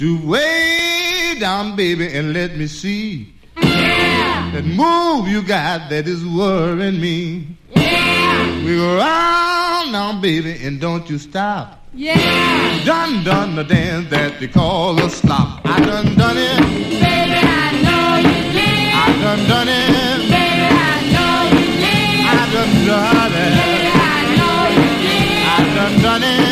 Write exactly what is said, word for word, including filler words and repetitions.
Do way down, baby, and let me see. Yeah. That move you got that is worrying me. Yeah. We go round now, baby, and don't you stop. Yeah. Done done the dance that they call a slop. I done done it. Baby, I know you did. I done done it. Baby, I know you did. I done done it. Baby, I know you did. I done done it.